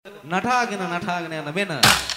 නටාගෙන යන වෙන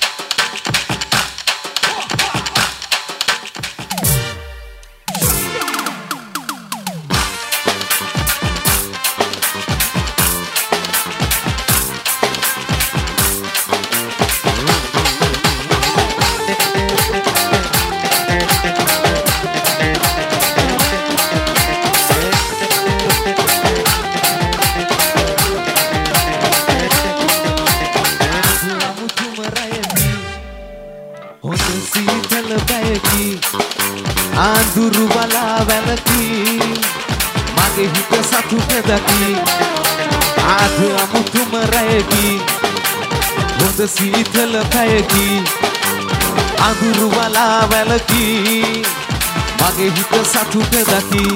ආඳුරු බලා වැලකී මගේ හිත සතුට දකි ආද අමුතුම රැයකී හොඳ සීතල පැයකී ආඳුරු බලා වැලකී මගේ හිත සතුට දකි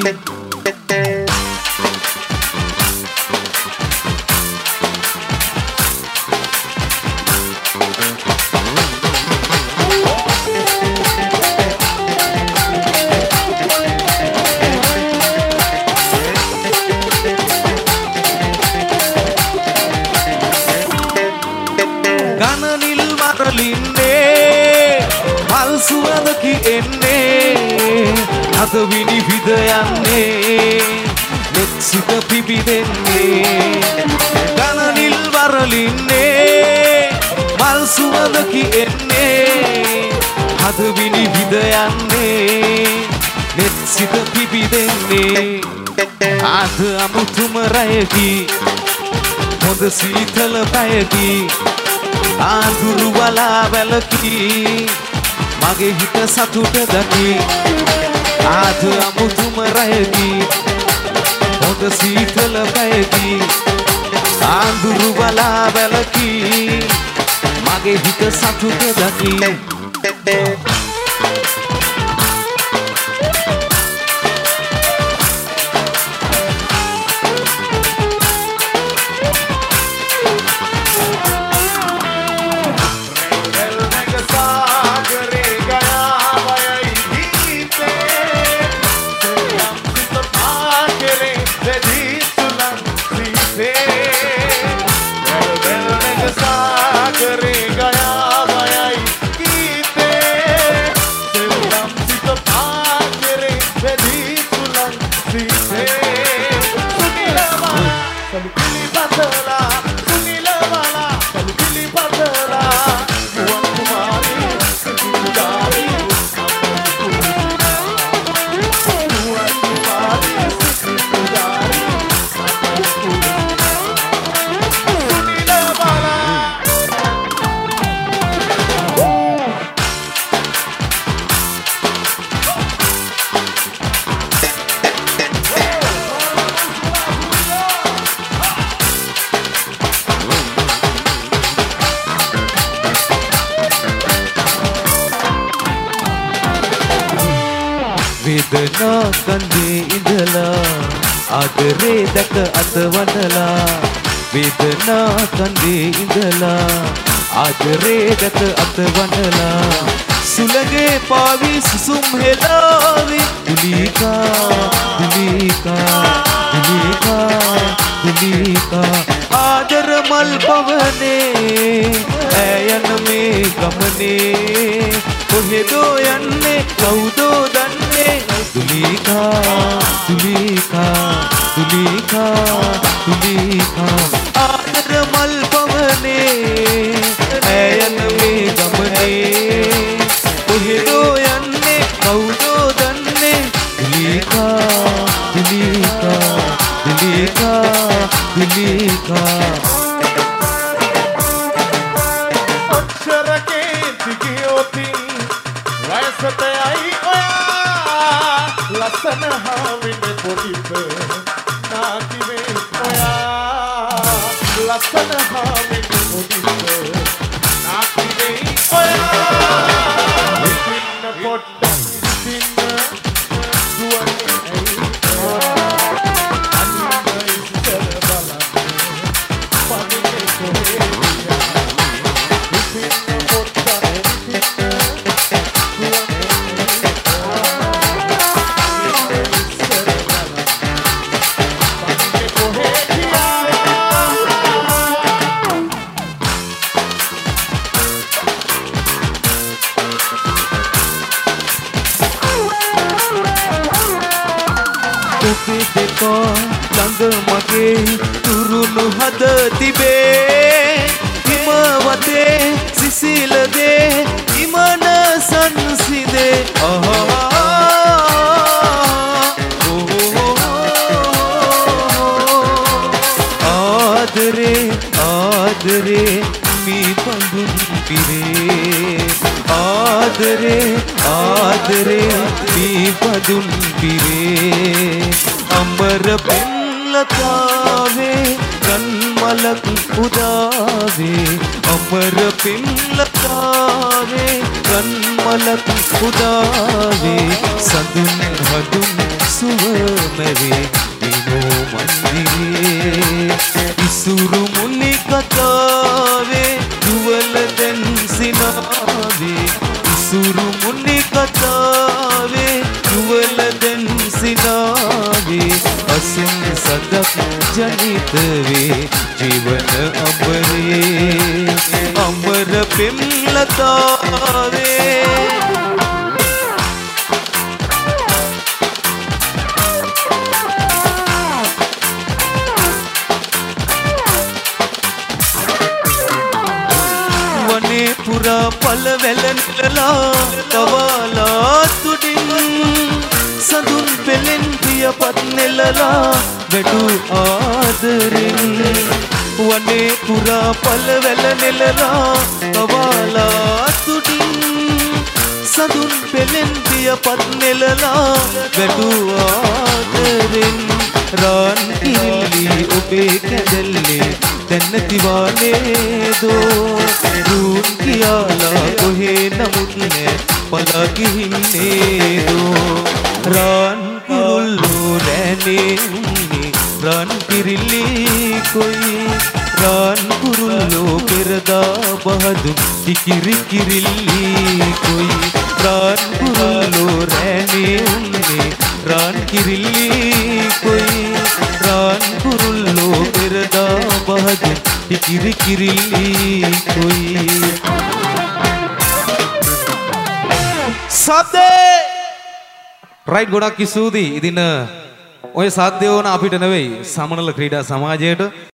සුවඳකි එන්නේ අද විනිවිද යන්නේ නෙත් සිත පිබිදෙන්නේ ගලනිල් වරලින්නේ මල් සුවඳකි එන්නේ අද විනිවිද යන්නේ නෙත් සිත පිබිදෙන්නේ අද අමුතුම රැයකි හොඳ සීතල පැයකි ආඳුරු වලා වැලකි මගේ හිත සතුට දකි ආද අමුතුම රැයකි හොඳ සීතල පැයකි ආඳුරු බලා වැලකි මගේ හිත සතුට දකි වේදනා කන්දේ ඉඳලා ආදරේ දැක අතවනලා වේදනා කන්දේ ඉඳලා ආදරේ දැක අතවනලා සුලගේ පාවි සුසුම් හෙලාවි දුලීකා දුලීකා දුලීකා දුලීකා ආදර මල් පවනේ ඇයන මේ ගමනේ කොහෙදෝ යන්නේ කවුදෝ දන්නේ දුලීකා දුලීකා දුලීකා දුලීකා ආදර මල් පවනේ ඇයන මේ ගමනේ කොහෙදෝ යන්නේ කවුදෝ දන්නේ දුලීකා දුලීකා දුලීකා දුලීකා සතයයි ඔයා ලස්සන හාමින පොඩිප නාකිවේ ඔයා ලස්සන හාමින පොඩිප නාකිවේ ඔයා විපින්න පොඩ්ඩක් සින්න දුවන්නේ ඇයි අන්න ඉස්සර බලන්න පදිනේ කොහේ විපින්න පොඩ්ඩක් ඔබේ තුරුණු හද තිබේ හිමවතේ සිසිලගේ ඉමන සංසිදේ ආදරේ ආදරේ මී පඳුන් පිරේ ආදරේ ආදරේ මී පඳුන් පිරේ අමර පෙම්ලතාවේ කන්මලක් උදාවේ අමර පෙම්ලතාවේ කන්මලක් උදාවේ සඳුන් හඳුන් සුවමරේ විනෝ මන්දිරේ ඉසුරු මුනි කතාවේ දුවල දැන් සිනාවේ ඉසුරු මුනි කතාවේ දුවල දැන් සිනාවේ අසින් සදක් ජනිත වේ ජීවන අමරේ අමර පෙම්ලතාවේ පුරා පළවැල නිලලා තවාලා තුඩින් සඳුන් පෙලෙන් පියපත් නෙලලා වැඩු ආදරෙන් වනේ පුරා පළවැල නිලලා තවාලා තුඩින් සඳුන් පෙලෙන් පියපත් නෙලලා වැඩු ආදරෙන් රාන් කිරිල්ලි ඔබේ කැදල්ලේ දැන්නතිවානේදෝ රුන් කියාලා කොහේ නමුත් නෑ පලා ගිහින්නේදෝ රාන් කුරුල්ලෝ රෑනේ උන්නේ රාන් කිරිල්ලි කොයි රාන් කුරුල්ලෝ පෙරදා බහදු කිකිරි කිරිල්ලි කොයි රාන් කුරුල්ලෝ රෑනේ උන්නේ රාන් කිරිල්ලි කොයි රාන් කුරුල්ලෝ පෙරදා බහදු කිකිරි කිරිල්ලි කොයි සද්දේ රයිට් ගොඩක් ස්තුතියි. ඉතින් ඔය සද්දේ ඕන අපිට නෙවෙයි සමනල ක්‍රීඩා සමාජයට